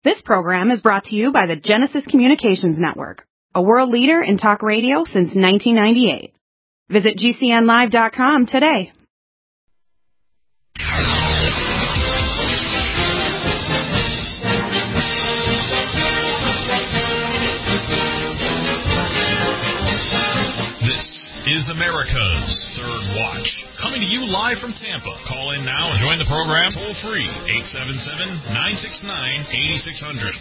This program is brought to you by the Genesis Communications Network, a world leader in talk radio since 1998. Visit GCNlive.com today. This is America's Third Watch, coming to you live from Tampa. Call in now and join the program toll free, 877-969-8600.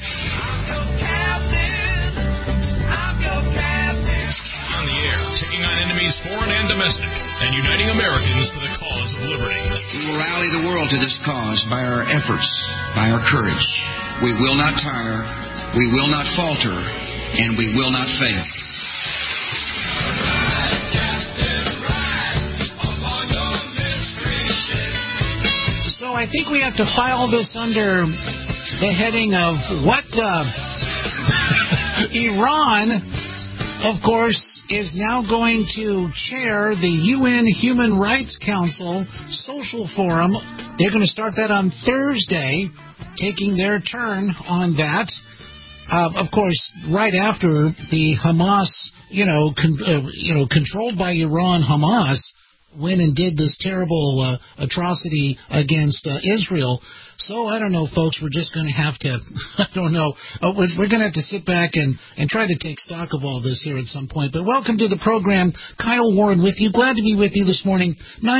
On the air, taking on enemies foreign and domestic, and uniting Americans for the cause of liberty. We will rally the world to this cause by our efforts, by our courage. We will not tire, we will not falter, and we will not fail. So I think we have to file this under the heading of what Iran, of course, is now going to chair the UN Human Rights Council Social Forum. They're going to start that on Thursday, taking their turn on that. Of course, right after the Hamas, controlled by Iran, Hamas went and did this terrible atrocity against Israel. So, I don't know, folks, we're just going to have to, we're going to have to sit back and try to take stock of all this here at some point. But welcome to the program. Kyle Warren with you. Glad to be with you this morning.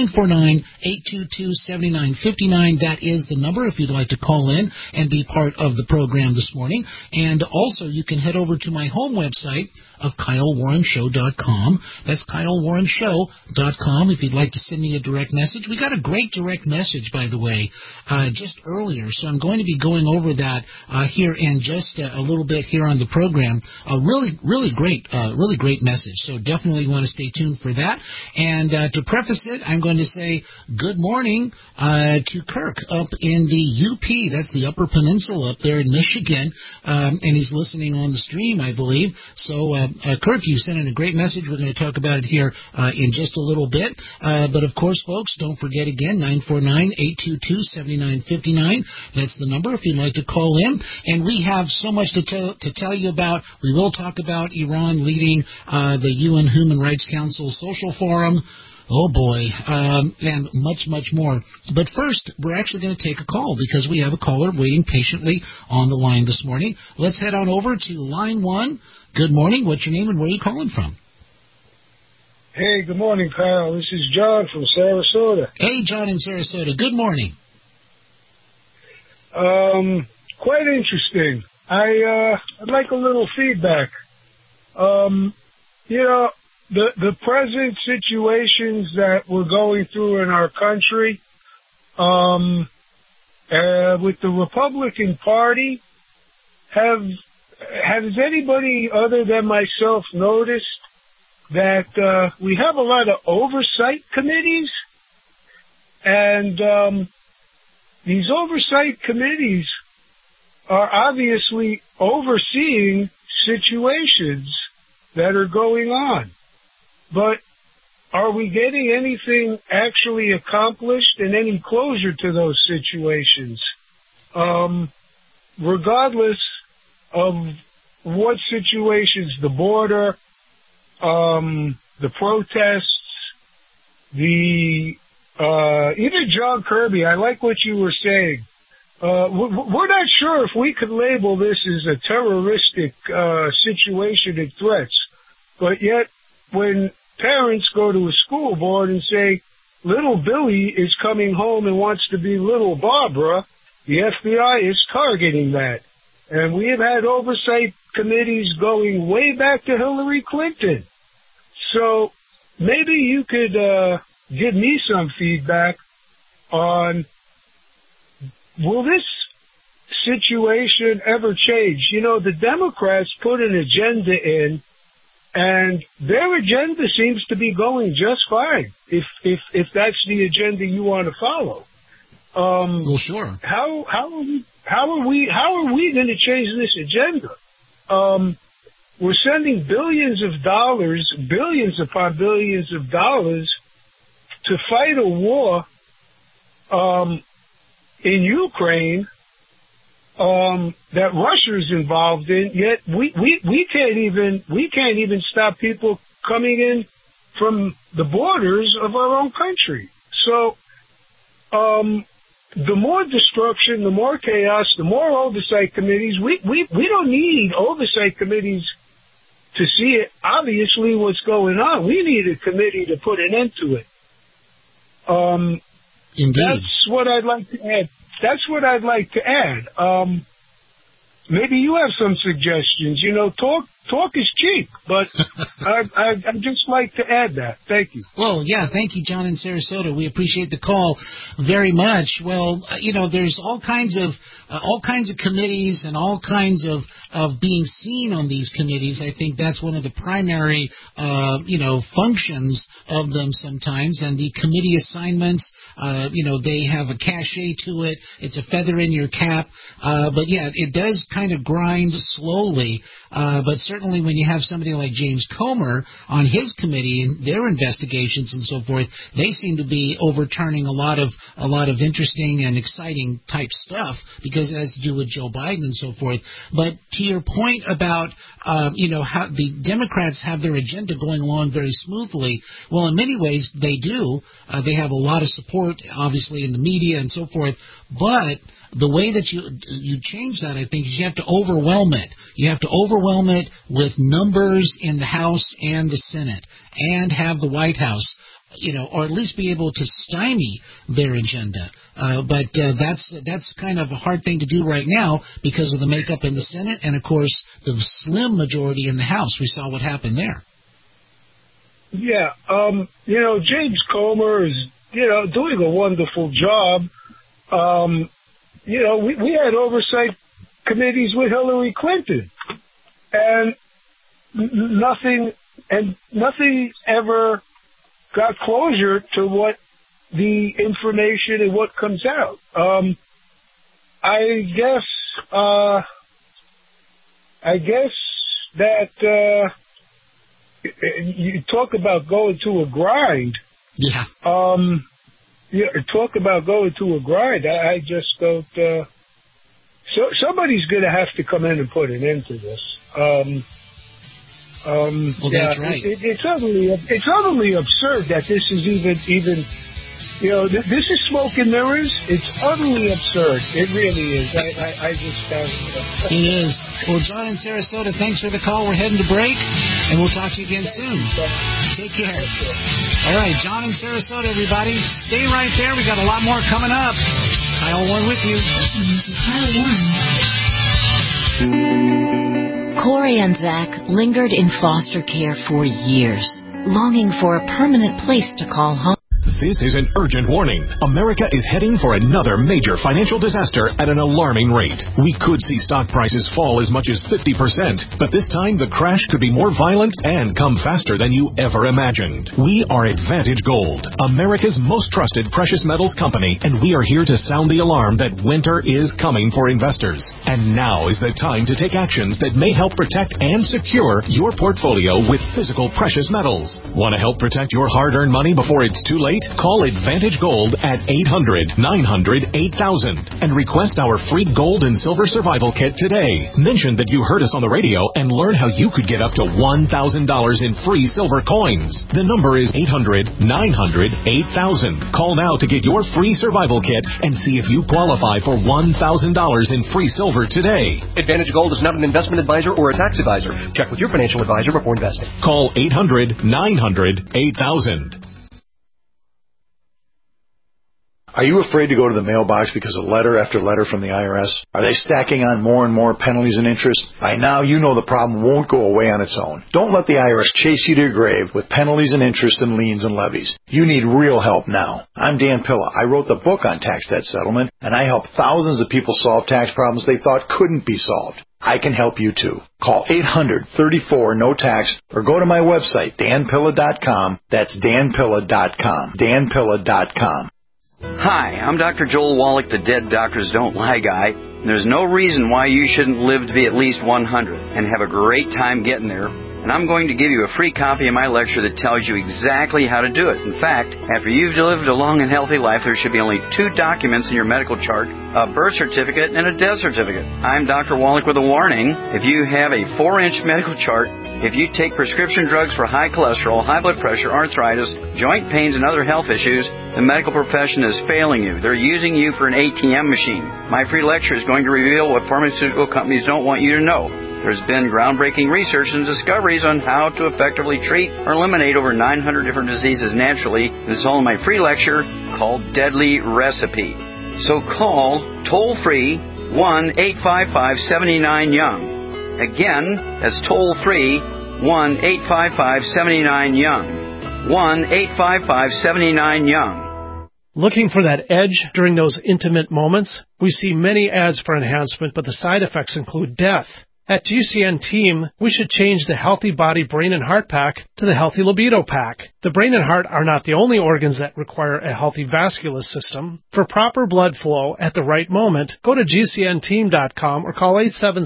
949-822-7959. That is the number if you'd like to call in and be part of the program this morning. And also, you can head over to my home website of KyleWarrenShow.com. That's KyleWarrenShow.com if you'd like to send me a direct message. We got a great direct message, by the way, just earlier, so I'm going to be going over that here in just a little bit here on the program. A really great message, so definitely want to stay tuned for that. And to preface it, I'm going to say good morning to Kirk up in the UP. That's the Upper Peninsula up there in Michigan, and he's listening on the stream, I believe. So, Kirk, you sent in a great message. We're going to talk about it here in just a little bit. But, of course, folks, don't forget again, 949-822-7959. That's the number if you'd like to call in. And we have so much to tell you about. We will talk about Iran leading the UN Human Rights Council Social Forum. Oh, boy, and much, much more. But first, we're actually going to take a call because we have a caller waiting patiently on the line this morning. Let's head on over to line one. Good morning. What's your name and where are you calling from? Hey, good morning, Kyle. This is John from Sarasota. Hey, John in Sarasota. Good morning. Quite interesting. I'd like a little feedback. The present situations that we're going through in our country, with the Republican Party, has anybody other than myself noticed that we have a lot of oversight committees? And these oversight committees are obviously overseeing situations that are going on. But are we getting anything actually accomplished and any closure to those situations? Regardless of what situations, the border, the protests, even John Kirby, I like what you were saying. We're not sure if we could label this as a terroristic situation and threats, but yet when parents go to a school board and say, little Billy is coming home and wants to be little Barbara, the FBI is targeting that. And we have had oversight committees going way back to Hillary Clinton. So maybe you could give me some feedback on, will this situation ever change? You know, the Democrats put an agenda in, and their agenda seems to be going just fine, if that's the agenda you want to follow. Well, sure. How are we going to change this agenda? We're sending billions upon billions of dollars to fight a war in Ukraine that Russia's involved in, yet we can't even stop people coming in from the borders of our own country. So, the more destruction, the more chaos, the more oversight committees. We don't need oversight committees to see it, obviously, what's going on. We need a committee to put an end to it. Indeed. That's what I'd like to add. Maybe you have some suggestions. Talk is cheap, but I'd just like to add that. Thank you. Well, yeah, thank you, John in Sarasota. We appreciate the call very much. Well, there's all kinds of committees and all kinds of being seen on these committees. I think that's one of the primary, functions of them sometimes. And the committee assignments, they have a cachet to it. It's a feather in your cap. But yeah, it does kind of grind slowly. But certainly when you have somebody like James Comer on his committee and their investigations and so forth, they seem to be overturning a lot of interesting and exciting type stuff because it has to do with Joe Biden and so forth. But to your point about how the Democrats have their agenda going along very smoothly, well, in many ways they do. They have a lot of support, obviously, in the media and so forth. But the way that you change that, I think, is you have to overwhelm it. You have to overwhelm it with numbers in the House and the Senate and have the White House, or at least be able to stymie their agenda. But that's kind of a hard thing to do right now because of the makeup in the Senate and, of course, the slim majority in the House. We saw what happened there. Yeah. James Comer is, doing a wonderful job. We had oversight committees with Hillary Clinton, and nothing ever got closure to what the information and what comes out. I guess that you talk about going to a grind. Yeah. Talk about going to a grind. I just don't. Somebody's going to have to come in and put an end to this. That's right. It's utterly absurd that this is even. This is smoke and mirrors. It's utterly absurd. It really is. I just have. It is. Well, John in Sarasota, thanks for the call. We're heading to break, and we'll talk to you again soon. Take care. All right, John in Sarasota, everybody. Stay right there. We got a lot more coming up. Kyle Warren with you. Kyle Warren. Corey and Zach lingered in foster care for years, longing for a permanent place to call home. This is an urgent warning. America is heading for another major financial disaster at an alarming rate. We could see stock prices fall as much as 50%, but this time the crash could be more violent and come faster than you ever imagined. We are Advantage Gold, America's most trusted precious metals company, and we are here to sound the alarm that winter is coming for investors. And now is the time to take actions that may help protect and secure your portfolio with physical precious metals. Want to help protect your hard-earned money before it's too late? Call Advantage Gold at 800-900-8000 and request our free gold and silver survival kit today. Mention that you heard us on the radio and learn how you could get up to $1,000 in free silver coins. The number is 800-900-8000. Call now to get your free survival kit and see if you qualify for $1,000 in free silver today. Advantage Gold is not an investment advisor or a tax advisor. Check with your financial advisor before investing. Call 800-900-8000. Are you afraid to go to the mailbox because of letter after letter from the IRS? Are they stacking on more and more penalties and interest? By now, you know the problem won't go away on its own. Don't let the IRS chase you to your grave with penalties and interest and liens and levies. You need real help now. I'm Dan Pilla. I wrote the book on tax debt settlement, and I help thousands of people solve tax problems they thought couldn't be solved. I can help you too. Call 800-34-NO-TAX or go to my website, danpilla.com. That's danpilla.com. danpilla.com. Hi, I'm Dr. Joel Wallach, the Dead Doctors Don't Lie guy. There's no reason why you shouldn't live to be at least 100 and have a great time getting there and I'm going to give you a free copy of my lecture that tells you exactly how to do it. In fact, after you've lived a long and healthy life, there should be only 2 documents in your medical chart, a birth certificate and a death certificate. I'm Dr. Wallach with a warning. If you have a 4-inch medical chart, if you take prescription drugs for high cholesterol, high blood pressure, arthritis, joint pains, and other health issues, the medical profession is failing you. They're using you for an ATM machine. My free lecture is going to reveal what pharmaceutical companies don't want you to know. There's been groundbreaking research and discoveries on how to effectively treat or eliminate over 900 different diseases naturally. This is all in my free lecture called Deadly Recipe. So call toll-free 1-855-79-YOUNG. Again, that's toll-free 1-855-79-YOUNG. 1-855-79-YOUNG. Looking for that edge during those intimate moments? We see many ads for enhancement, but the side effects include death. At GCN Team, we should change the Healthy Body, Brain, and Heart Pack to the Healthy Libido Pack. The brain and heart are not the only organs that require a healthy vascular system. For proper blood flow at the right moment, go to GCNteam.com or call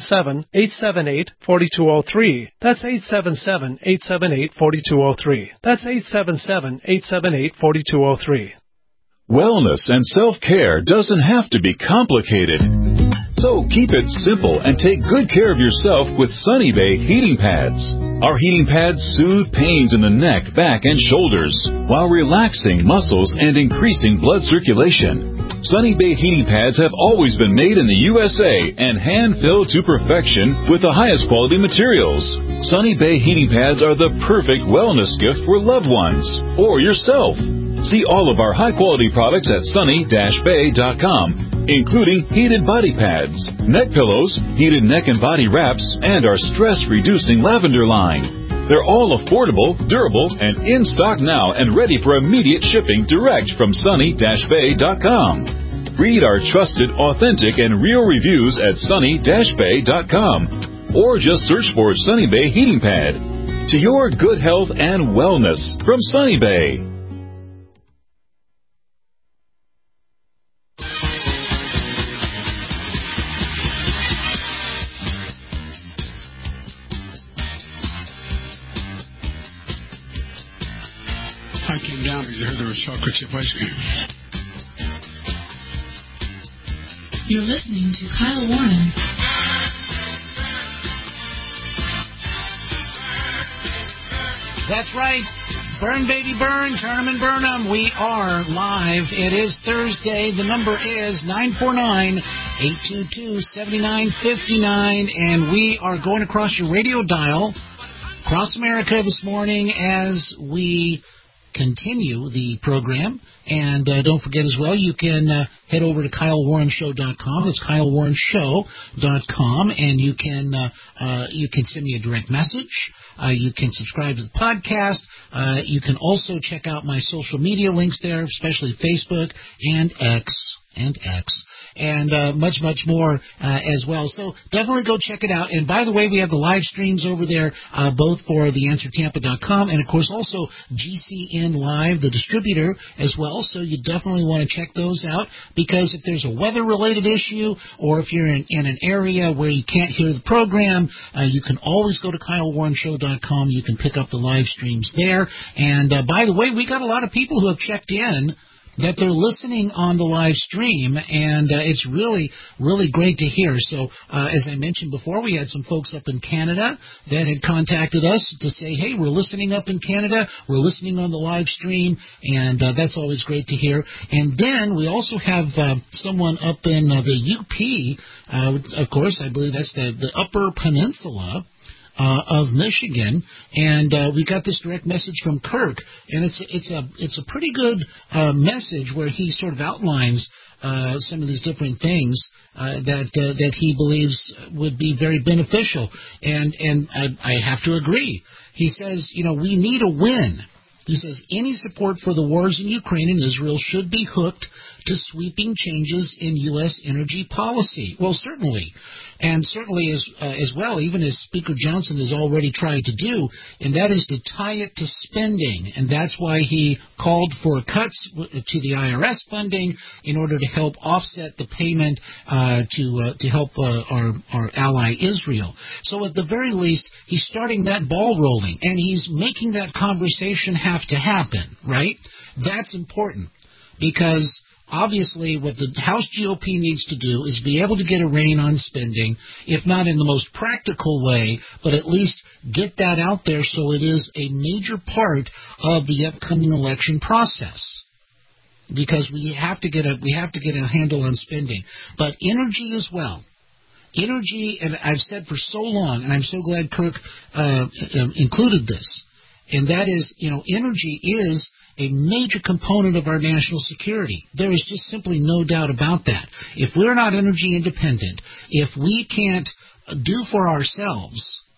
877-878-4203. That's 877-878-4203. That's 877-878-4203. Wellness and self-care doesn't have to be complicated. So keep it simple and take good care of yourself with Sunny Bay heating pads. Our heating pads soothe pains in the neck, back, and shoulders while relaxing muscles and increasing blood circulation. Sunny Bay heating pads have always been made in the USA and hand-filled to perfection with the highest quality materials. Sunny Bay heating pads are the perfect wellness gift for loved ones or yourself. See all of our high-quality products at sunny-bay.com. Including heated body pads, neck pillows, heated neck and body wraps, and our stress-reducing lavender line. They're all affordable, durable, and in stock now and ready for immediate shipping direct from sunny-bay.com. Read our trusted, authentic, and real reviews at sunny-bay.com. Or just search for Sunny Bay Heating Pad. To your good health and wellness from Sunny Bay. I came down because I heard there was chocolate chip ice cream. You're listening to Kyle Warren. That's right. Burn, baby, burn. Turn 'em and burn 'em. We are live. It is Thursday. The number is 949-822-7959. And we are going across your radio dial across America this morning as we continue the program. And don't forget as well, you can head over to KyleWarrenShow.com. That's KyleWarrenShow.com, and you can send me a direct message. You can subscribe to the podcast. You can also check out my social media links there, especially Facebook and X. And much, much more as well. So definitely go check it out. And by the way, we have the live streams over there, both for TheAnswerTampa.com and, of course, also GCN Live, the distributor, as well. So you definitely want to check those out, because if there's a weather-related issue or if you're in an area where you can't hear the program, you can always go to KyleWarrenShow.com. You can pick up the live streams there. And by the way, we got a lot of people who have checked in that they're listening on the live stream, and it's really, really great to hear. So, as I mentioned before, we had some folks up in Canada that had contacted us to say, hey, we're listening up in Canada, we're listening on the live stream, and that's always great to hear. And then we also have someone up in the UP, of course, I believe that's the Upper Peninsula of Michigan, and we got this direct message from Kirk, and it's a pretty good message where he sort of outlines some of these different things that he believes would be very beneficial, and I have to agree. He says, we need a win. He says, any support for the wars in Ukraine and Israel should be hooked to sweeping changes in U.S. energy policy. Well, certainly. And certainly as well, even as Speaker Johnson has already tried to do, and that is to tie it to spending. And that's why he called for cuts to the IRS funding in order to help offset the payment to help our ally Israel. So at the very least, he's starting that ball rolling, and he's making that conversation have to happen, right? That's important because obviously, what the House GOP needs to do is be able to get a rein on spending, if not in the most practical way, but at least get that out there so it is a major part of the upcoming election process. Because we have to get a handle on spending, but energy as well. Energy, and I've said for so long, and I'm so glad Kirk included this, and that is, energy is a major component of our national security. There is just simply no doubt about that. If we're not energy independent, if we can't do for ourselves,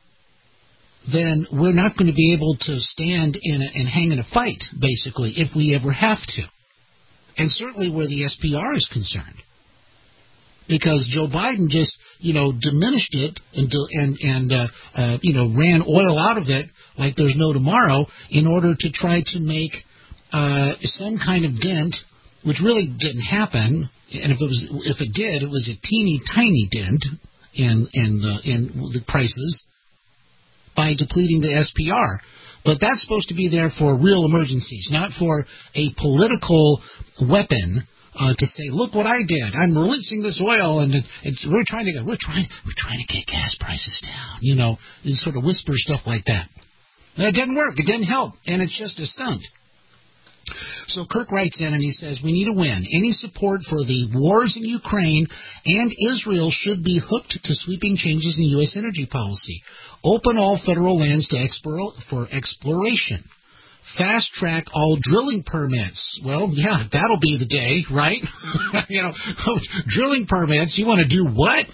then we're not going to be able to stand and hang in a fight, basically, if we ever have to. And certainly where the SPR is concerned. Because Joe Biden just, diminished it and ran oil out of it like there's no tomorrow in order to try to make some kind of dent, which really didn't happen. And if it did, it was a teeny tiny dent in the prices by depleting the SPR. But that's supposed to be there for real emergencies, not for a political weapon to say, look what I did. I'm releasing this oil, and we're trying to get gas prices down. These sort of whisper stuff like that. That didn't work. It didn't help, and it's just a stunt. So Kirk writes in and he says, we need a win. Any support for the wars in Ukraine and Israel should be hooked to sweeping changes in U.S. energy policy. Open all federal lands for exploration. Fast track all drilling permits. Well, yeah, that'll be the day, right? Drilling permits, you want to do what?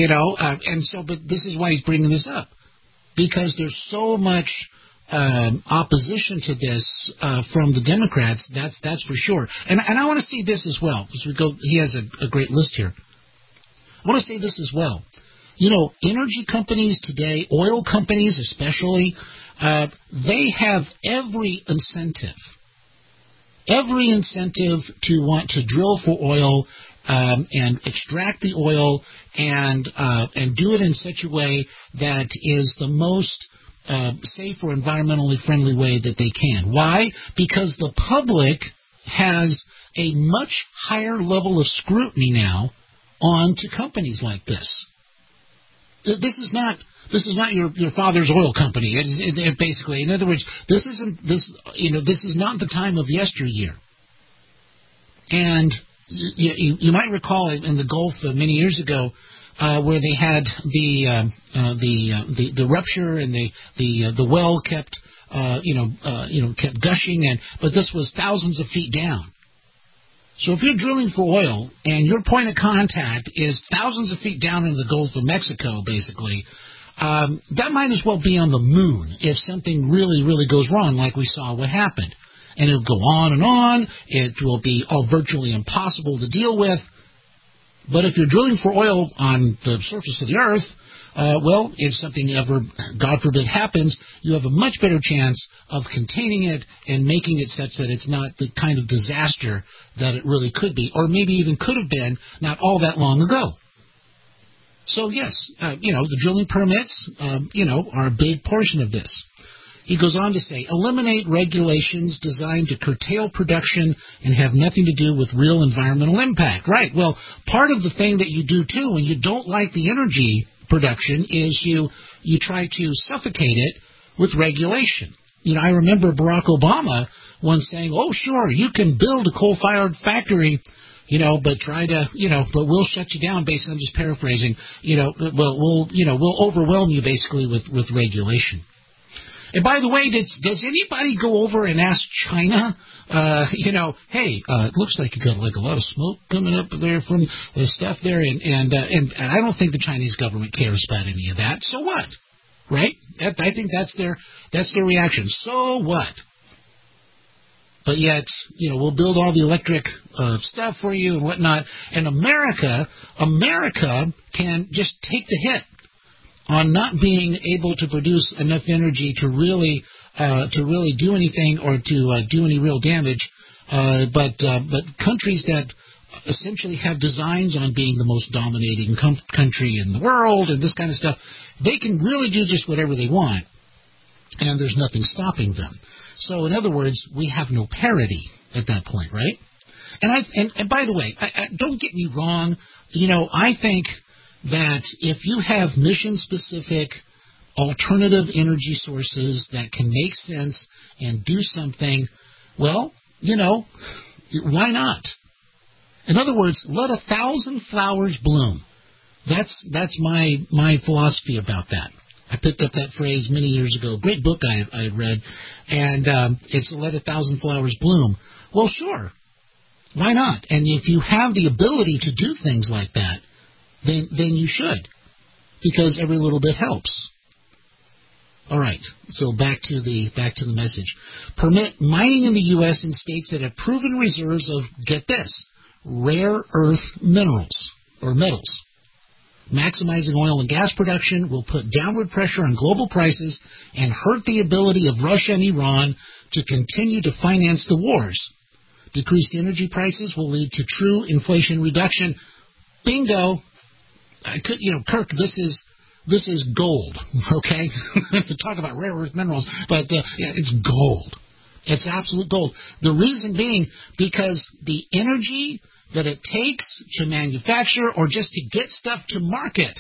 But this is why he's bringing this up. Because there's so much opposition to this from the Democrats, that's for sure. And I want to see this as well. As we go, he has a great list here. I want to say this as well. Energy companies today, oil companies especially, they have every incentive to want to drill for oil and extract the oil and do it in such a way that is the most safe or environmentally friendly way that they can. Why? Because the public has a much higher level of scrutiny now on to companies like this. This is not your father's oil company. It basically, in other words, this is not the time of yesteryear. And you might recall in the Gulf many years ago, where they had the rupture and the well kept gushing, but this was thousands of feet down. So if you're drilling for oil and your point of contact is thousands of feet down in the Gulf of Mexico, basically, that might as well be on the moon if something really, really goes wrong, like we saw what happened. And it'll go on and on. It will be all virtually impossible to deal with. But if you're drilling for oil on the surface of the earth, if something ever, God forbid, happens, you have a much better chance of containing it and making it such that it's not the kind of disaster that it really could be, or maybe even could have been not all that long ago. So, yes, the drilling permits, are a big portion of this. He goes on to say, eliminate regulations designed to curtail production and have nothing to do with real environmental impact. Right. Well, part of the thing that you do, too, when you don't like the energy production is you try to suffocate it with regulation. I remember Barack Obama once saying, oh, sure, you can build a coal-fired factory, but but we'll shut you down, basically. I'm just paraphrasing. We'll overwhelm you, basically, with regulation. And by the way, does anybody go over and ask China, hey, it looks like you got like a lot of smoke coming up there from the stuff there, and I don't think the Chinese government cares about any of that. So what? Right? I think that's their reaction. So what? But yet, we'll build all the electric stuff for you and whatnot. And America can just take the hit on not being able to produce enough energy to really do anything or to do any real damage. But countries that essentially have designs on being the most dominating country in the world and this kind of stuff, they can really do just whatever they want, and there's nothing stopping them. So, in other words, we have no parity at that point, right? And by the way, don't get me wrong. I think that if you have mission-specific alternative energy sources that can make sense and do something, well, why not? In other words, let 1,000 flowers bloom. That's my philosophy about that. I picked up that phrase many years ago. Great book I had read, and it's let 1,000 flowers bloom. Well, sure. Why not? And if you have the ability to do things like that, then you should, because every little bit helps. All right, so back to the message. Permit mining in the U.S. in states that have proven reserves of, get this, rare earth minerals or metals. Maximizing oil and gas production will put downward pressure on global prices and hurt the ability of Russia and Iran to continue to finance the wars. Decreased energy prices will lead to true inflation reduction. Bingo. Kirk, this is gold, okay? To talk about rare earth minerals, but it's gold. It's absolute gold. The reason being because the energy that it takes to manufacture or just to get stuff to market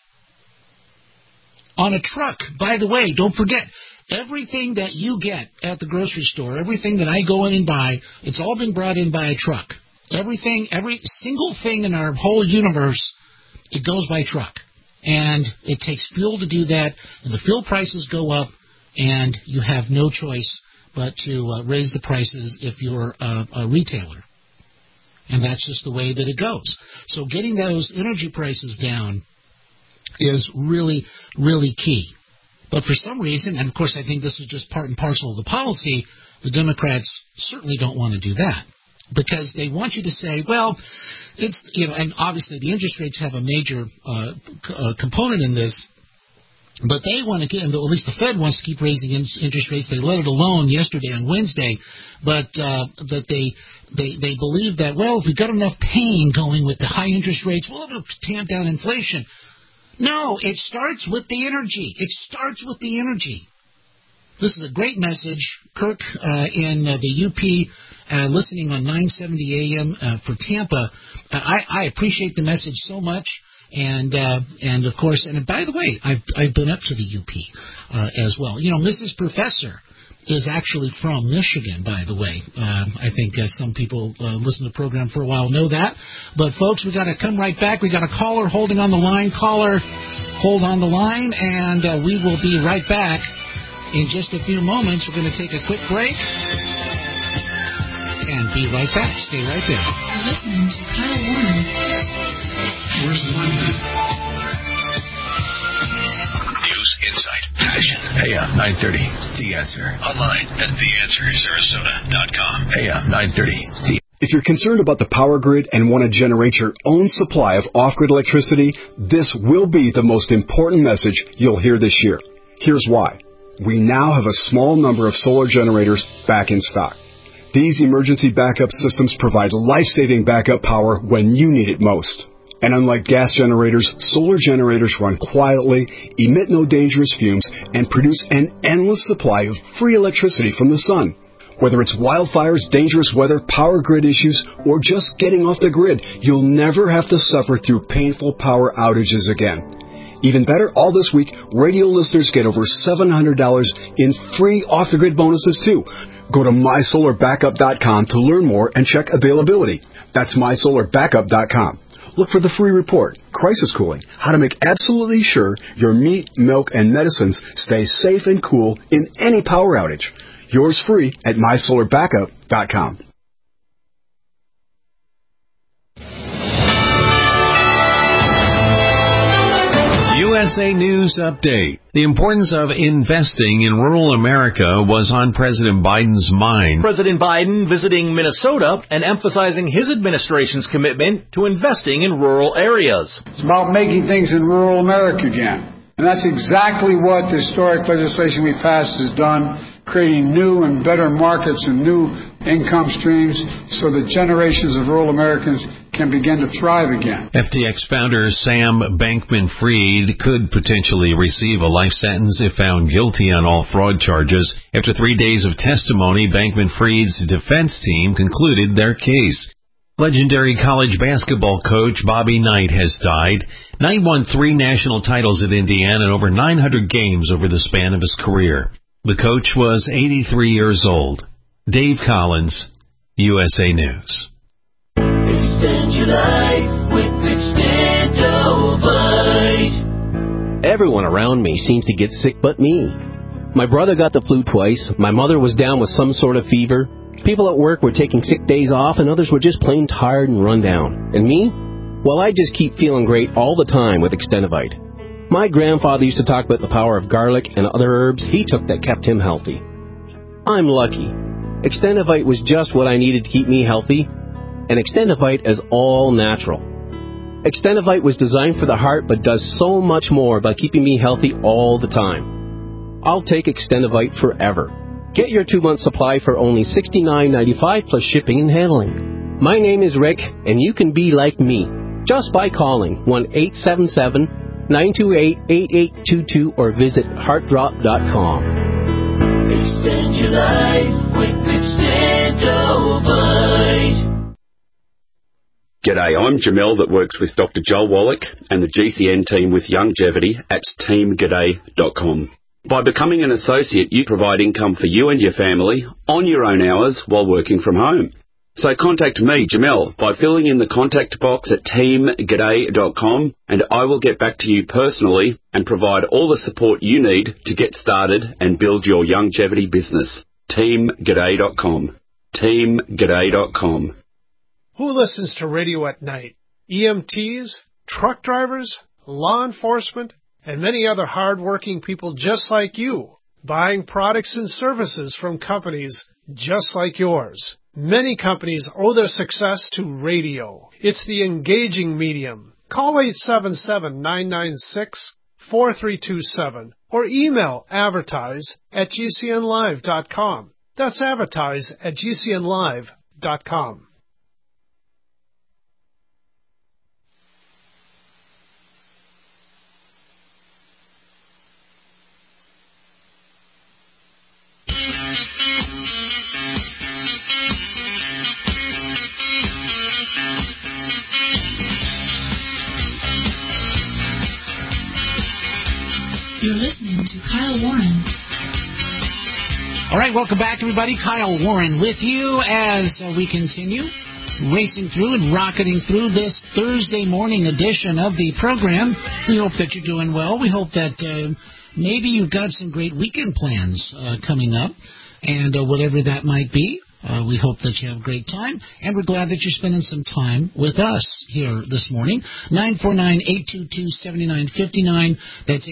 on a truck, by the way, don't forget, everything that you get at the grocery store, everything that I go in and buy, it's all been brought in by a truck. Every single thing in our whole universe, it goes by truck. And it takes fuel to do that, and the fuel prices go up, and you have no choice but to raise the prices if you're a retailer. And that's just the way that it goes. So getting those energy prices down is really, really key. But for some reason, and of course I think this is just part and parcel of the policy, the Democrats certainly don't want to do that. Because they want you to say, well, it's, and obviously the interest rates have a major component in this, but they want to get, or at least the Fed wants to keep raising interest rates. They let it alone yesterday on Wednesday, but they believe that, well, if we've got enough pain going with the high interest rates, well, it'll tamp down inflation. No, it starts with the energy. It starts with the energy. This is a great message. Kirk in the UP, listening on 970 AM for Tampa. I appreciate the message so much. And of course, and by the way, I've been up to the UP as well. Mrs. Professor is actually from Michigan, by the way. I think some people listen to the program for a while know that. But folks, we got to come right back. We got a caller holding on the line. Caller, hold on the line, and we will be right back in just a few moments. We're going to take a quick break and be right back. Stay right there. You're listening to Kyle Warren. Where's the money? News, insight, passion. AM 930. The Answer. Online at theanswersarasota.com. AM 930. If you're concerned about the power grid and want to generate your own supply of off-grid electricity, this will be the most important message you'll hear this year. Here's why. We now have a small number of solar generators back in stock. These emergency backup systems provide life-saving backup power when you need it most. And unlike gas generators, solar generators run quietly, emit no dangerous fumes, and produce an endless supply of free electricity from the sun. Whether it's wildfires, dangerous weather, power grid issues, or just getting off the grid, you'll never have to suffer through painful power outages again. Even better, all this week, radio listeners get over $700 in free off-the-grid bonuses, too. Go to mysolarbackup.com to learn more and check availability. That's mysolarbackup.com. Look for the free report, Crisis Cooling, how to make absolutely sure your meat, milk, and medicines stay safe and cool in any power outage. Yours free at mysolarbackup.com. USA News Update. The importance of investing in rural America was on President Biden's mind. President Biden visiting Minnesota and emphasizing his administration's commitment to investing in rural areas. It's about making things in rural America again. And that's exactly what the historic legislation we passed has done, creating new and better markets and new income streams so that generations of rural Americans can begin to thrive again. FTX founder Sam Bankman-Fried could potentially receive a life sentence if found guilty on all fraud charges. After 3 days of testimony, Bankman-Fried's defense team concluded their case. Legendary college basketball coach Bobby Knight has died. Knight won 3 national titles at Indiana and over 900 games over the span of his career. The coach was 83 years old. Dave Collins, USA News. Extend your life with Extendovite. Everyone around me seems to get sick but me. My brother got the flu twice. My mother was down with some sort of fever. People at work were taking sick days off, and others were just plain tired and run down. And me? Well, I just keep feeling great all the time with Extendovite. My grandfather used to talk about the power of garlic and other herbs he took that kept him healthy. I'm lucky. Extendovite was just what I needed to keep me healthy, and Extendovite is all natural. Extendovite was designed for the heart but does so much more by keeping me healthy all the time. I'll take Extendovite forever. Get your 2-month supply for only $69.95 plus shipping and handling. My name is Rick, and you can be like me just by calling 1-877-928-8822 or visit heartdrop.com. Extend your life with Extendovite. G'day, I'm Jamel that works with Dr. Joel Wallach and the GCN team with Longevity at teamg'day.com. By becoming an associate, you provide income for you and your family on your own hours while working from home. So contact me, Jamel, by filling in the contact box at teamg'day.com, and I will get back to you personally and provide all the support you need to get started and build your longevity business. teamg'day.com. teamg'day.com. Who listens to radio at night? EMTs, truck drivers, law enforcement, and many other hard-working people just like you, buying products and services from companies just like yours. Many companies owe their success to radio. It's the engaging medium. Call 877-996-4327 or email advertise@gcnlive.com. That's advertise@gcnlive.com. You're listening to Kyle Warren. All right, welcome back, everybody. Kyle Warren with you as we continue racing through and rocketing through this Thursday morning edition of the program. We hope that you're doing well. We hope that maybe you've got some great weekend plans coming up, and whatever that might be. We hope that you have a great time, and we're glad that you're spending some time with us here this morning. 949-822-7959. That's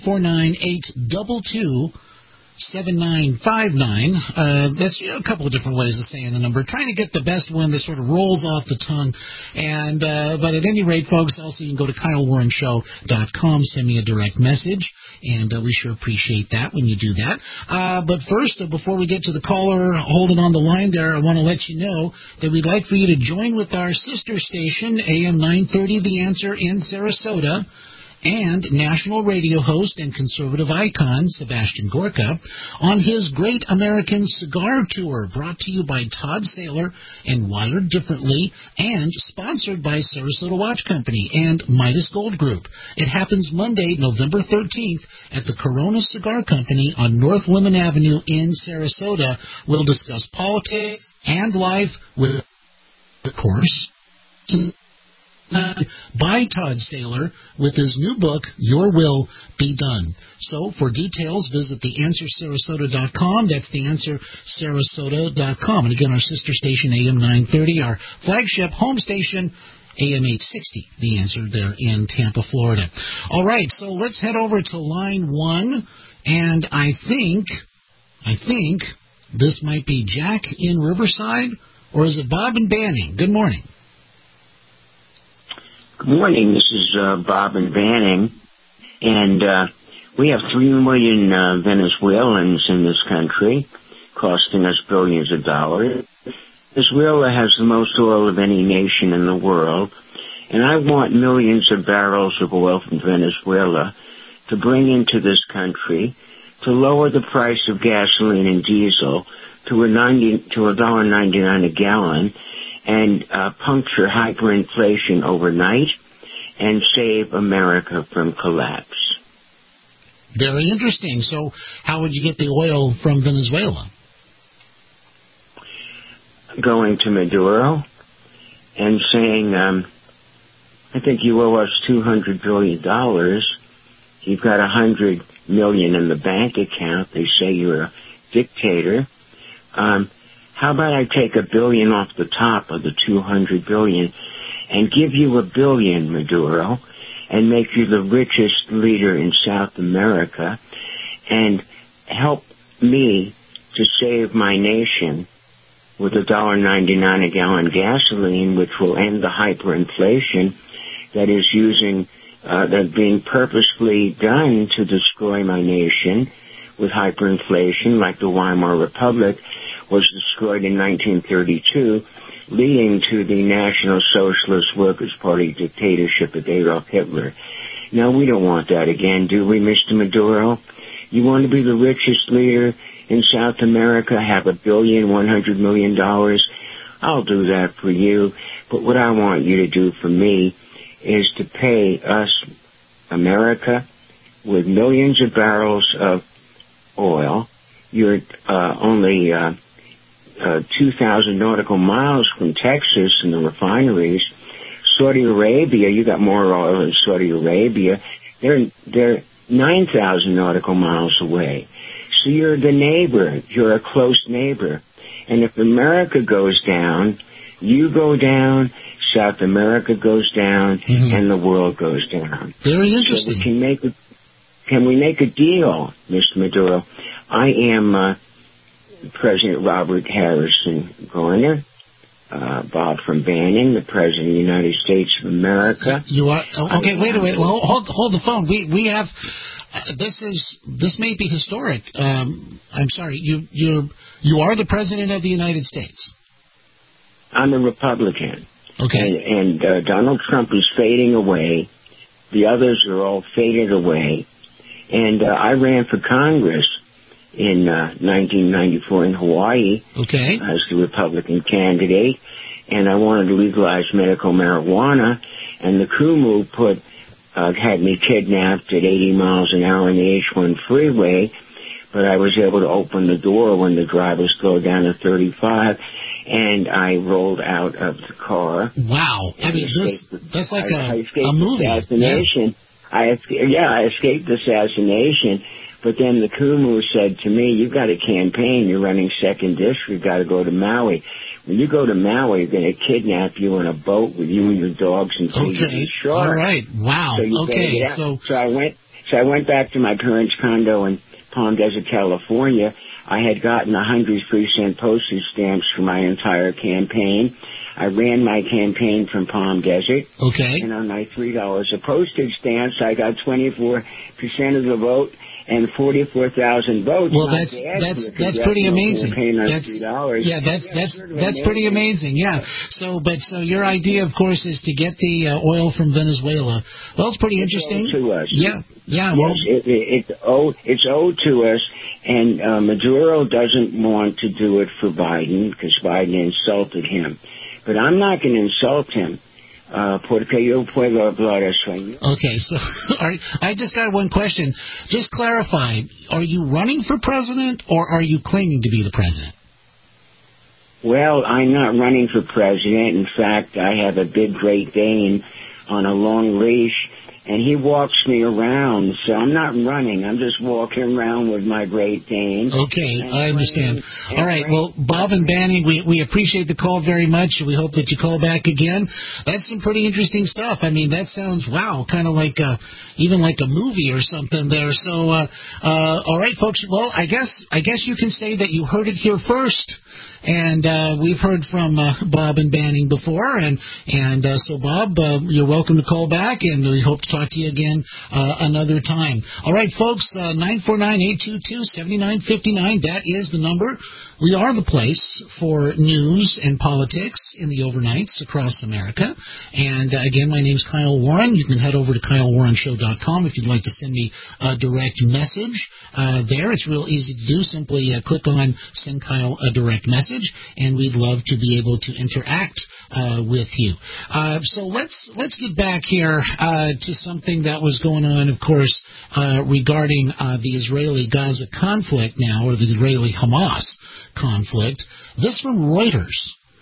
949-822-7959. That's a couple of different ways of saying the number. Trying to get the best one that sort of rolls off the tongue. And but at any rate, folks, also you can go to KyleWarrenShow.com, send me a direct message, and we sure appreciate that when you do that. But first, before we get to the caller holding on the line there, I want to let you know that we'd like for you to join with our sister station, AM 930 The Answer in Sarasota, and national radio host and conservative icon Sebastian Gorka on his Great American Cigar Tour, brought to you by Todd Saylor and Wired Differently, and sponsored by Sarasota Watch Company and Midas Gold Group. It happens Monday, November 13th at the Corona Cigar Company on North Lemon Avenue in Sarasota. We'll discuss politics and life with, of course, by Todd Saylor with his new book, Your Will Be Done. So for details, visit theanswersarasota.com. That's theanswersarasota.com. And again, our sister station, AM 930, our flagship home station AM 860, The Answer there in Tampa, Florida. All right, so let's head over to line 1, and I think this might be Jack in Riverside, or is it Bob in Banning? Good morning. Good morning. This is Bob in Banning, and we have 3 million Venezuelans in this country, costing us billions of dollars. Venezuela has the most oil of any nation in the world, and I want millions of barrels of oil from Venezuela to bring into this country to lower the price of gasoline and diesel to $1.99 a gallon and puncture hyperinflation overnight and save America from collapse. Very interesting. So how would you get the oil from Venezuela? Going to Maduro and saying, I think you owe us $200 billion. You've got $100 million in the bank account. They say you're a dictator. How about I take $1 billion off the top of the $200 billion and give you $1 billion, Maduro, and make you the richest leader in South America and help me to save my nation with $1.99 a gallon gasoline, which will end the hyperinflation that is that being purposefully done to destroy my nation with hyperinflation, like the Weimar Republic was destroyed in 1932, leading to the National Socialist Workers' Party dictatorship of Adolf Hitler. Now, we don't want that again, do we, Mr. Maduro? You want to be the richest leader in South America, have $1 billion, $100 million? I'll do that for you. But what I want you to do for me is to pay us, America, with millions of barrels of oil. You're only 2,000 nautical miles from Texas and the refineries. Saudi Arabia, you got more oil in Saudi Arabia. They're 9,000 nautical miles away. So you're the neighbor. You're a close neighbor. And if America goes down, you go down, South America goes down, and the world goes down. Very interesting. So can we make a deal, Mr. Maduro? I am President Robert Harrison Garner, Bob from Banning, the President of the United States of America. You are okay. Wait a minute. Well, hold the phone. We have. This may be historic. I'm sorry. You are the President of the United States. I'm a Republican. Okay. And Donald Trump is fading away. The others are all faded away. And I ran for Congress in 1994 in Hawaii as the Republican candidate, and I wanted to legalize medical marijuana, and the Kumu had me kidnapped at 80 miles an hour on the H1 freeway, but I was able to open the door when the driver slowed down to 35, and I rolled out of the car. Wow. I mean, that's like a movie. Assassination. Yeah. I escaped assassination. But then the Kumu said to me, you've got a campaign, you're running 2nd District, you've got to go to Maui. When you go to Maui, they're going to kidnap you on a boat with you and your dogs and feed you sharks. All right. Wow. So I went back to my parents' condo in Palm Desert, California. I had gotten 100 3-cent postage stamps for my entire campaign. I ran my campaign from Palm Desert. Okay. And on my $3 of postage stamps, I got 24% of the vote and 44,000 votes. Well, that's pretty amazing. That's pretty amazing. Yeah. So your idea, of course, is to get the oil from Venezuela. Well, it's pretty interesting. It's owed to us. Yeah. Well, it's owed to us, and Maduro doesn't want to do it for Biden because Biden insulted him. But I'm not going to insult him. Porque yo puedo hablar español. Okay, so I just got one question. Just clarify, are you running for president or are you claiming to be the president? Well, I'm not running for president. In fact, I have a big Great Dane on a long leash, and he walks me around. So I'm not running. I'm just walking around with my Great Dane. Okay, I understand. All right, well, Bob and Banning, we appreciate the call very much. We hope that you call back again. That's some pretty interesting stuff. I mean, that sounds, wow, kind of like even like a movie or something there. So, all right, folks, well, I guess you can say that you heard it here first. And we've heard from Bob and Banning before, and so Bob, you're welcome to call back, and we hope to talk to you again another time. All right, folks, 949-822-7959, that is the number. We are the place for news and politics in the overnights across America. And again, my name's Kyle Warren. You can head over to KyleWarrenShow.com if you'd like to send me a direct message there. It's real easy to do. Simply click on Send Kyle a Direct Message, and we'd love to be able to interact with you. So let's get back here to something that was going on, of course, regarding the Israeli-Gaza conflict now, or the Israeli-Hamas conflict. This from Reuters.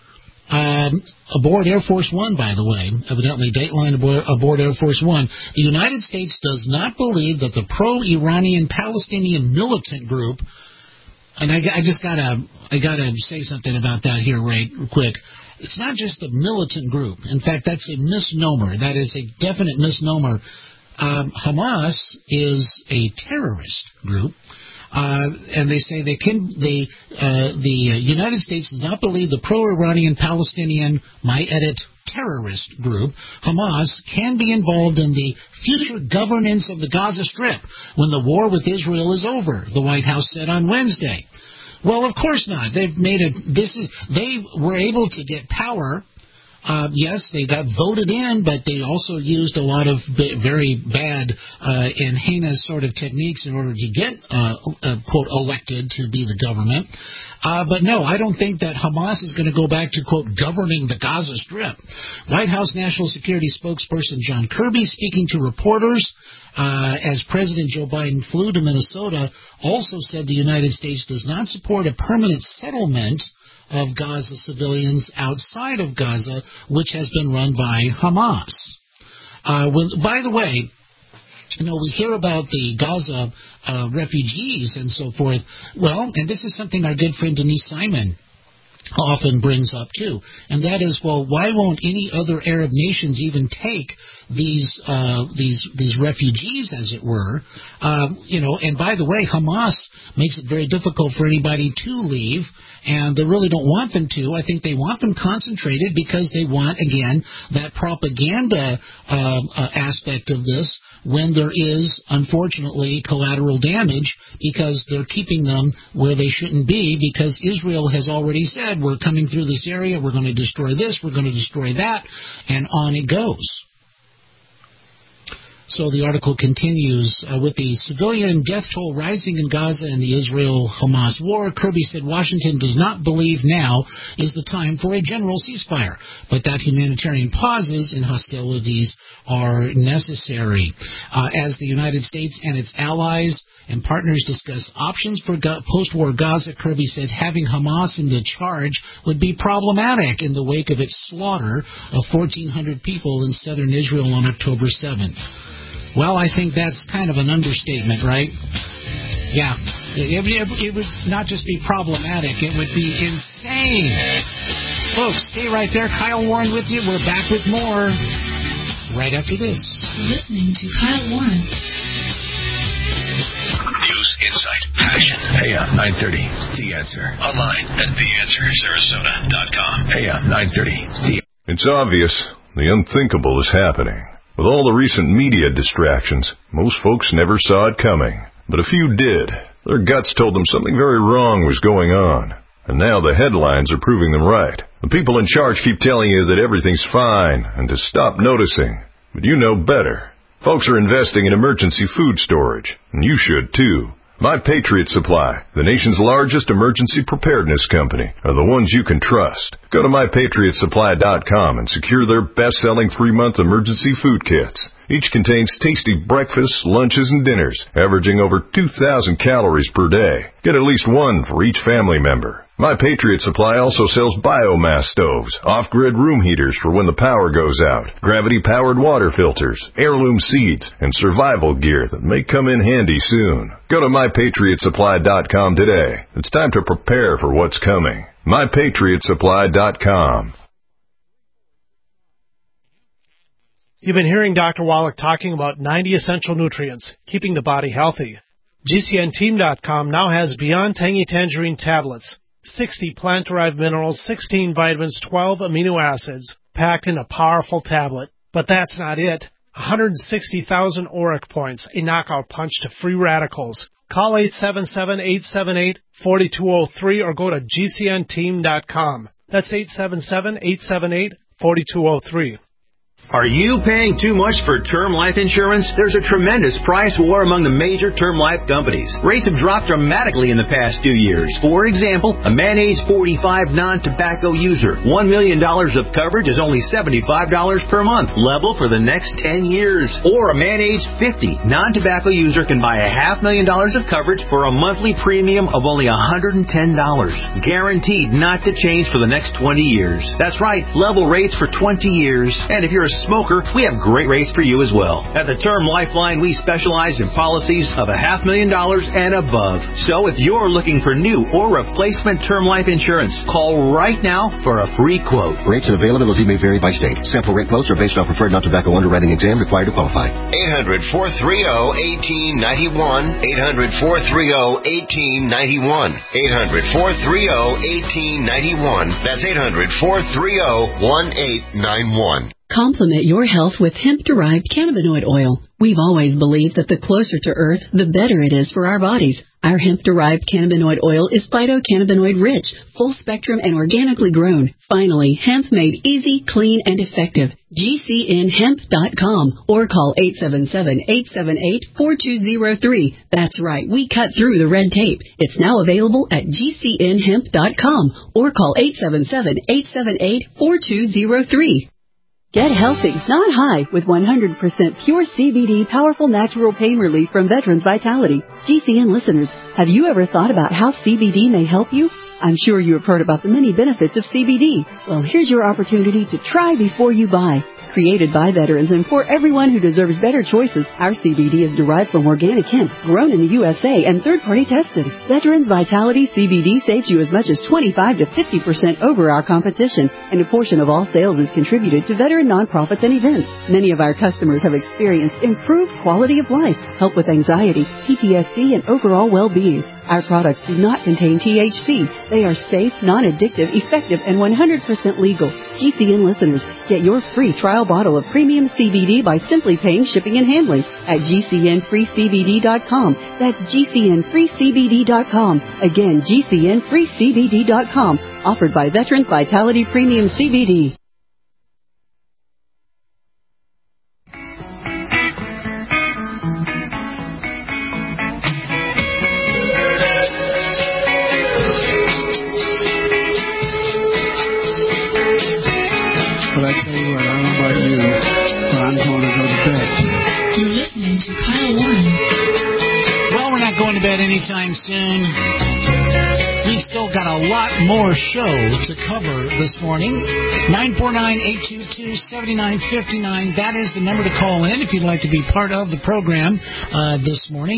Aboard Air Force One, by the way, evidently Dateline aboard Air Force One. The United States does not believe that the pro-Iranian Palestinian militant group, and I gotta say something about that here right quick. It's not just the militant group. In fact, that's a misnomer. That is a definite misnomer. Hamas is a terrorist group. And they say the United States does not believe the pro-Iranian Palestinian, my edit, terrorist group, Hamas, can be involved in the future governance of the Gaza Strip when the war with Israel is over, the White House said on Wednesday. Well, of course not. They were able to get power. Yes, they got voted in, but they also used a lot of very bad and heinous sort of techniques in order to get, quote, elected to be the government. But no, I don't think that Hamas is going to go back to, quote, governing the Gaza Strip. White House National Security spokesperson John Kirby, speaking to reporters as President Joe Biden flew to Minnesota, also said the United States does not support a permanent settlement of Gaza civilians outside of Gaza, which has been run by Hamas. By the way, we hear about the Gaza refugees and so forth. Well, and this is something our good friend Denise Simon often brings up too, and that is, well, why won't any other Arab nations even take these refugees, as it were? And by the way, Hamas makes it very difficult for anybody to leave, and they really don't want them to. I think they want them concentrated because they want, again, that propaganda aspect of this when there is, unfortunately, collateral damage, because they're keeping them where they shouldn't be, because Israel has already said, we're coming through this area, we're going to destroy this, we're going to destroy that, and on it goes. So the article continues, with the civilian death toll rising in Gaza and the Israel-Hamas war, Kirby said Washington does not believe now is the time for a general ceasefire, but that humanitarian pauses in hostilities are necessary. As the United States and its allies and partners discuss options for post-war Gaza, Kirby said having Hamas in the charge would be problematic in the wake of its slaughter of 1,400 people in southern Israel on October 7th. Well, I think that's kind of an understatement, right? Yeah. It would not just be problematic, it would be insane. Folks, stay right there. Kyle Warren with you. We're back with more right after this. You're listening to Kyle Warren. News, insight, passion. AM 930, The Answer. Online at TheAnswerSarasota.com. AM 930. It's obvious the unthinkable is happening. With all the recent media distractions, most folks never saw it coming. But a few did. Their guts told them something very wrong was going on. And now the headlines are proving them right. The people in charge keep telling you that everything's fine and to stop noticing. But you know better. Folks are investing in emergency food storage, and you should too. My Patriot Supply, the nation's largest emergency preparedness company, are the ones you can trust. Go to MyPatriotSupply.com and secure their best-selling 3-month emergency food kits. Each contains tasty breakfasts, lunches, and dinners, averaging over 2,000 calories per day. Get at least one for each family member. My Patriot Supply also sells biomass stoves, off-grid room heaters for when the power goes out, gravity-powered water filters, heirloom seeds, and survival gear that may come in handy soon. Go to MyPatriotSupply.com today. It's time to prepare for what's coming. MyPatriotSupply.com. You've been hearing Dr. Wallach talking about 90 essential nutrients, keeping the body healthy. GCNteam.com now has Beyond Tangy Tangerine tablets. 60 plant-derived minerals, 16 vitamins, 12 amino acids, packed in a powerful tablet. But that's not it. 160,000 auric points, a knockout punch to free radicals. Call 877-878-4203 or go to GCNteam.com. That's 877-878-4203. Are you paying too much for term life insurance? There's a tremendous price war among the major term life companies. Rates have dropped dramatically in the past 2 years. For example, a man age 45 non-tobacco user, $1 million of coverage is only $75 per month, level for the next 10 years. Or a man age 50 non-tobacco user can buy $500,000 of coverage for a monthly premium of only $110, guaranteed not to change for the next 20 years. That's right, level rates for 20 years. And if you're a smoker, we have great rates for you as well. At the Term Lifeline, we specialize in policies of $500,000 and above. So if you're looking for new or replacement term life insurance, call right now for a free quote. Rates and availability may vary by state. Sample rate quotes are based on preferred non-tobacco underwriting exam required to qualify. 800-430-1891. 800-430-1891. 800-430-1891. That's 800-430-1891. Complement your health with hemp-derived cannabinoid oil. We've always believed that the closer to Earth, the better it is for our bodies. Our hemp-derived cannabinoid oil is phytocannabinoid-rich, full-spectrum, and organically grown. Finally, hemp made easy, clean, and effective. GCNhemp.com or call 877-878-4203. That's right, we cut through the red tape. It's now available at GCNhemp.com or call 877-878-4203. Get healthy, not high, with 100% pure CBD powerful natural pain relief from Veterans Vitality. GCN listeners, have you ever thought about how CBD may help you? I'm sure you have heard about the many benefits of CBD. Well, here's your opportunity to try before you buy. Created by veterans and for everyone who deserves better choices, our CBD is derived from organic hemp, grown in the USA and third-party tested. Veterans Vitality CBD saves you as much as 25 to 50% over our competition, and a portion of all sales is contributed to veteran nonprofits and events. Many of our customers have experienced improved quality of life, help with anxiety, PTSD, and overall well-being. Our products do not contain THC. They are safe, non-addictive, effective, and 100% legal. GCN listeners, get your free trial bottle of premium CBD by simply paying shipping and handling at GCNFreeCBD.com. That's GCNFreeCBD.com. Again, GCNFreeCBD.com. Offered by Veterans Vitality Premium CBD. But I tell you what, I don't know about you, but I'm going to go to bed. You're listening to Kyle Warren. Well, we're not going to bed anytime soon. We've still got a lot more show to cover this morning. 949-822-7959. That is the number to call in if you'd like to be part of the program this morning.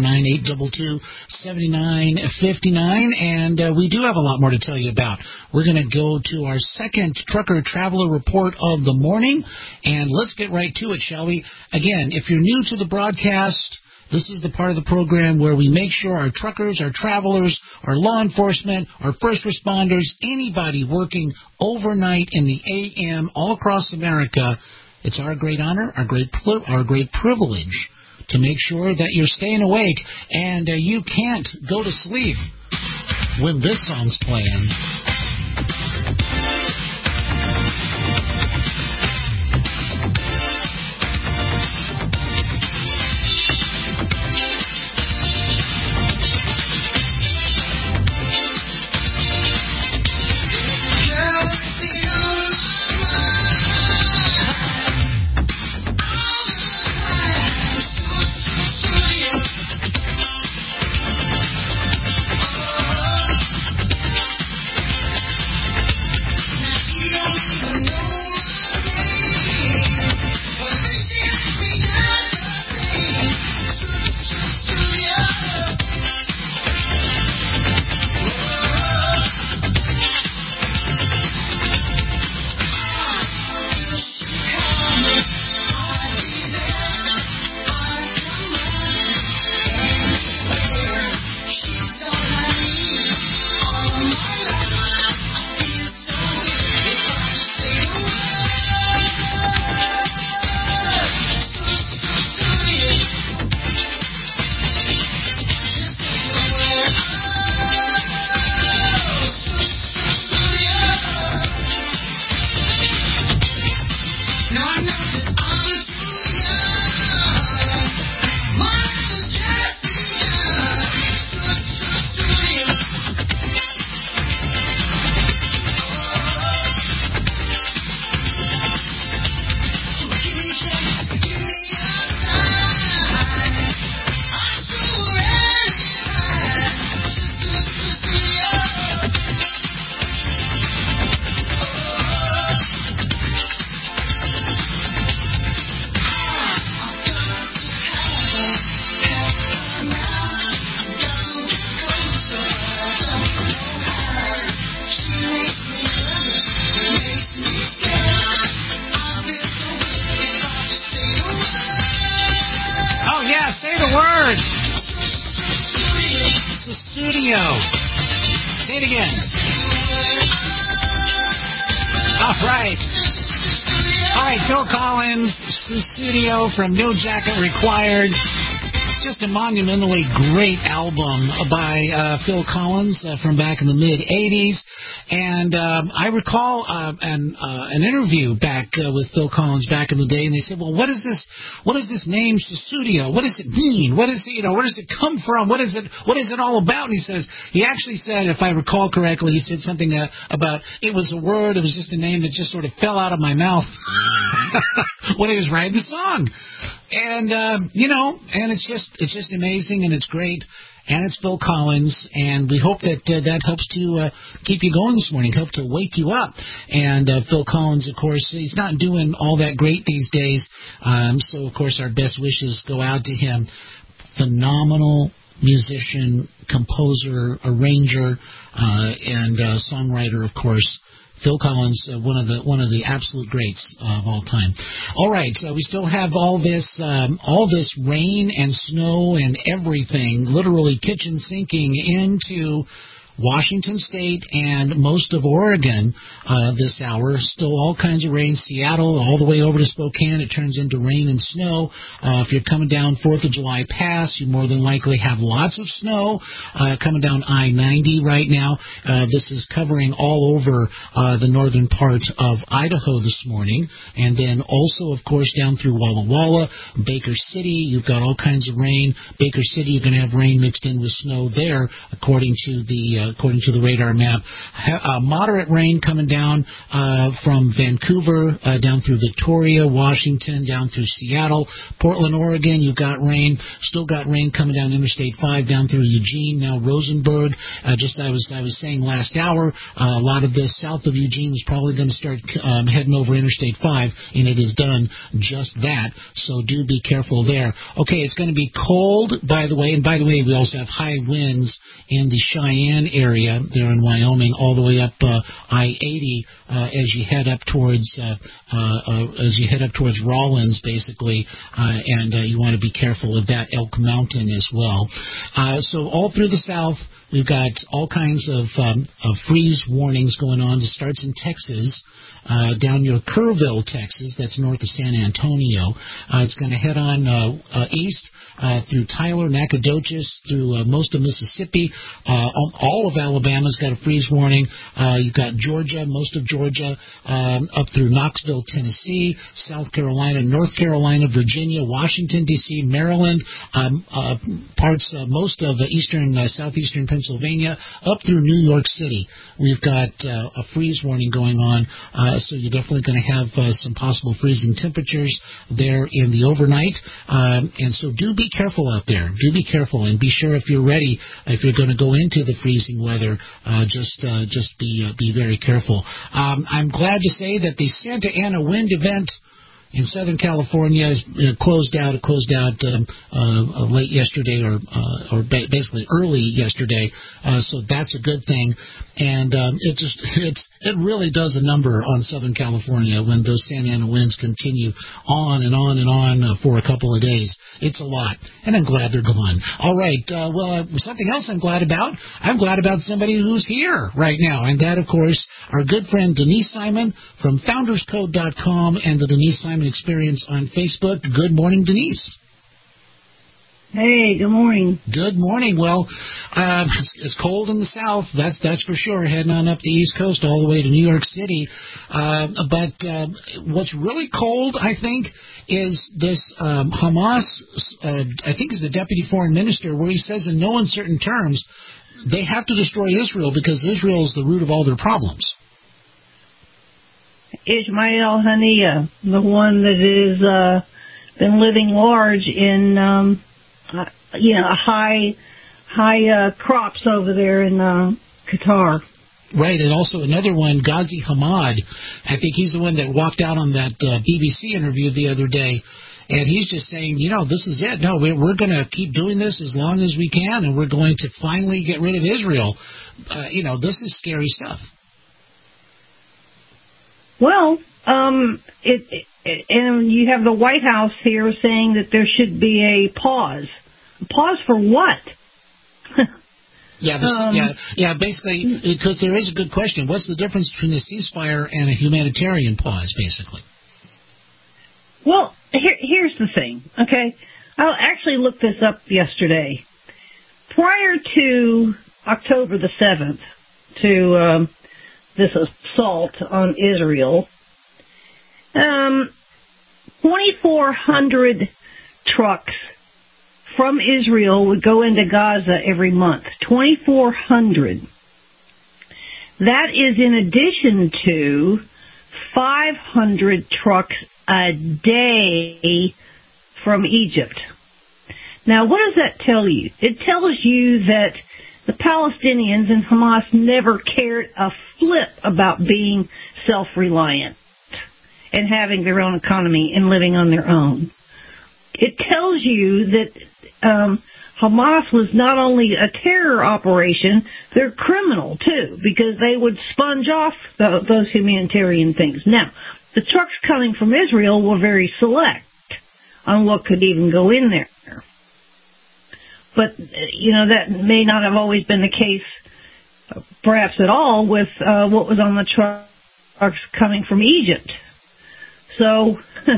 949-822-7959. And we do have a lot more to tell you about. We're going to go to our second Trucker Traveler Report of the morning. And let's get right to it, shall we? Again, if you're new to the broadcast, this is the part of the program where we make sure our truckers, our travelers, our law enforcement, our first responders, anybody working overnight in the AM all across America, it's our great honor, our great privilege to make sure that you're staying awake and you can't go to sleep when this song's playing. Studio. Say it again. All right. All right, Phil Collins, Studio from No Jacket Required. Just a monumentally great album by Phil Collins from back in the mid-'80s. And I recall an interview back with Phil Collins back in the day, and they said, well, what is this name, Studio? What does it mean? What is it, where does it come from? What is it all about? And he actually said, if I recall correctly, he said something about it was a word, it was just a name that just sort of fell out of my mouth when he was writing the song. And, and it's just amazing, and it's great. And it's Phil Collins, and we hope that that helps to keep you going this morning, help to wake you up. And Phil Collins, of course, he's not doing all that great these days, so, of course, our best wishes go out to him. Phenomenal musician, composer, arranger, and songwriter, of course. Phil Collins, one of the absolute greats of all time. All right, so we still have all this rain and snow and everything, literally kitchen sinking into Washington State and most of Oregon this hour. Still all kinds of rain. Seattle all the way over to Spokane, it turns into rain and snow. If you're coming down 4th of July Pass, you more than likely have lots of snow coming down I-90 right now. This is covering all over the northern part of Idaho this morning. And then also, of course, down through Walla Walla, Baker City, you've got all kinds of rain. Baker City, you're going to have rain mixed in with snow there, according to the radar map. Moderate rain coming down from Vancouver, down through Victoria, Washington, down through Seattle. Portland, Oregon, you've got rain. Still got rain coming down Interstate 5 down through Eugene, now Rosenberg. Just I was saying last hour, a lot of this south of Eugene is probably going to start heading over Interstate 5, and it has done just that. So do be careful there. Okay, it's going to be cold, by the way. And by the way, we also have high winds in the Cheyenne area there in Wyoming, all the way up I-80 as you head up towards Rawlins, basically, and you want to be careful of that Elk Mountain as well. So all through the south, we've got all kinds of freeze warnings going on. It starts in Texas. Down near Kerrville, Texas, that's north of San Antonio. It's going to head on east through Tyler, Nacogdoches, through most of Mississippi. All of Alabama's got a freeze warning. You've got Georgia, most of Georgia, up through Knoxville, Tennessee, South Carolina, North Carolina, Virginia, Washington, D.C., Maryland, most of southeastern Pennsylvania, up through New York City. We've got a freeze warning going on. So you're definitely going to have some possible freezing temperatures there in the overnight. And so do be careful out there. Do be careful, and be sure if you're ready, if you're going to go into the freezing weather, just be very careful. I'm glad to say that the Santa Ana wind event in Southern California is closed out. It closed out late yesterday, or basically early yesterday. So that's a good thing. And it really does a number on Southern California when those Santa Ana winds continue on and on and on for a couple of days. It's a lot, and I'm glad they're gone. All right. Something else I'm glad about. I'm glad about somebody who's here right now, and that, of course, our good friend Denise Simon from FoundersCode.com and the Denise Simon Experience on Facebook. Good morning, Denise. Hey, good morning. Good morning. Well, it's cold in the south, that's for sure, heading on up the East Coast all the way to New York City. But what's really cold, I think, is this Hamas, I think is the deputy foreign minister, where he says in no uncertain terms they have to destroy Israel because Israel is the root of all their problems. Ismail Haniyeh, the one that has been living large in high crops over there in Qatar. Right, and also another one, Ghazi Hamad. I think he's the one that walked out on that BBC interview the other day, and he's just saying, this is it. No, we're going to keep doing this as long as we can, and we're going to finally get rid of Israel. This is scary stuff. Well, and you have the White House here saying that there should be a pause. A pause for what? Basically, because there is a good question. What's the difference between a ceasefire and a humanitarian pause, basically? Well, here's the thing, okay? I actually looked this up yesterday. Prior to October the 7th, to this assault on Israel, 2,400 trucks from Israel would go into Gaza every month. 2,400. That is in addition to 500 trucks a day from Egypt. Now, what does that tell you? It tells you that the Palestinians and Hamas never cared a flip about being self-reliant and having their own economy and living on their own. It tells you that Hamas was not only a terror operation, they're criminal, too, because they would sponge off those humanitarian things. Now, the trucks coming from Israel were very select on what could even go in there. But, that may not have always been the case, perhaps at all, with what was on the trucks coming from Egypt. So,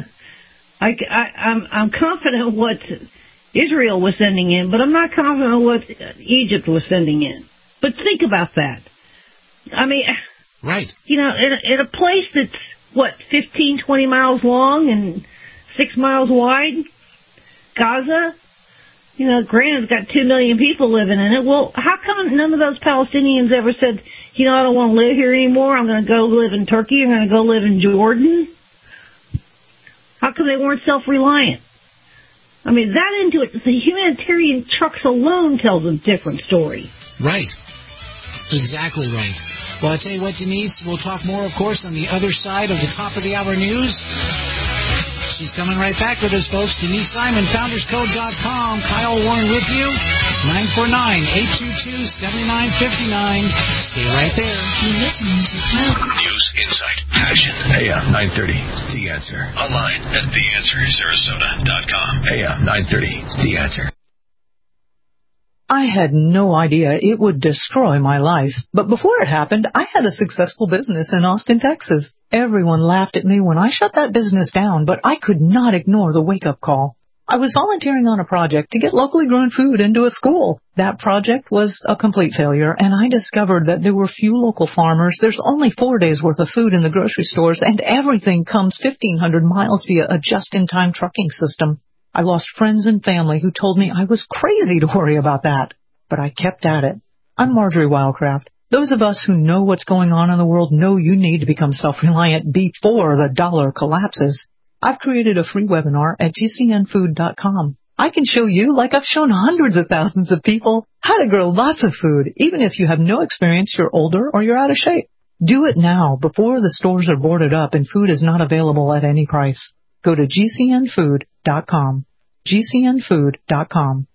I'm confident what Israel was sending in, but I'm not confident what Egypt was sending in. But think about that. I mean, right? In a place that's 15, 20 miles long and 6 miles wide, Gaza. Granted, it's got 2 million people living in it. Well, how come none of those Palestinians ever said, I don't want to live here anymore. I'm going to go live in Turkey. I'm going to go live in Jordan. How come they weren't self-reliant? I mean, the humanitarian trucks alone tells a different story. Right. Exactly right. Well, I tell you what, Denise, we'll talk more, of course, on the other side of the top of the hour news. She's coming right back with us, folks. Denise Simon, FoundersCode.com. Kyle Warren with you. 949-822-7959. Stay right there. You're listening to Kyle. News, insight, passion. AM 930. The Answer. Online at TheAnswerSarasota.com. AM 930. The Answer. I had no idea it would destroy my life. But before it happened, I had a successful business in Austin, Texas. Everyone laughed at me when I shut that business down, but I could not ignore the wake-up call. I was volunteering on a project to get locally grown food into a school. That project was a complete failure, and I discovered that there were few local farmers. There's only 4 days' worth of food in the grocery stores, and everything comes 1,500 miles via a just-in-time trucking system. I lost friends and family who told me I was crazy to worry about that. But I kept at it. I'm Marjorie Wildcraft. Those of us who know what's going on in the world know you need to become self-reliant before the dollar collapses. I've created a free webinar at GCNfood.com. I can show you, like I've shown hundreds of thousands of people, how to grow lots of food, even if you have no experience, you're older, or you're out of shape. Do it now, before the stores are boarded up and food is not available at any price. Go to GCNfood.com. GCNfood.com.